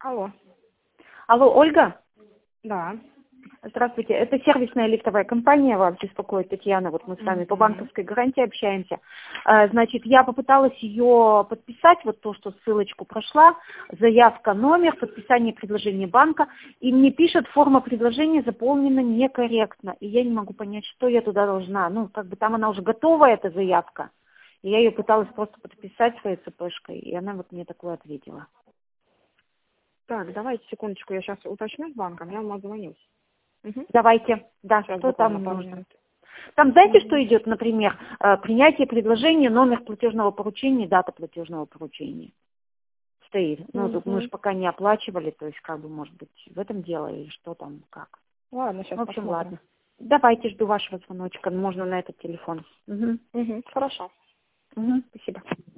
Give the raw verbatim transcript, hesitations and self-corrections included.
Алло. Алло, Ольга? Да. Здравствуйте, это сервисная лифтовая компания, вас беспокоит Татьяна, вот мы с вами по банковской гарантии общаемся. А, Значит, я попыталась ее подписать, вот то, что ссылочку прошла, заявка, номер, подписание предложения банка, и мне пишет, форма предложения заполнена некорректно, и я не могу понять, что я туда должна, ну, как бы там она уже готова, эта заявка, и я ее пыталась просто подписать своей цепочкой, и она вот мне такое ответила. Так, давайте секундочку, я сейчас уточню с банком, я вам отзвонюсь. Угу. Давайте, да, Сейчас что там буквально пару нужно? минут. Там знаете, Угу. что идет, например, э, принятие предложения, номер платежного поручения, дата платежного поручения стоит. Ну, тут мы же Угу. пока не оплачивали, то есть, как бы, может быть, в этом дело или что там, как. Ладно, сейчас В общем, посмотрим. ладно. Давайте, жду вашего звоночка, можно на этот телефон. Угу. Угу. Хорошо. Угу. Спасибо.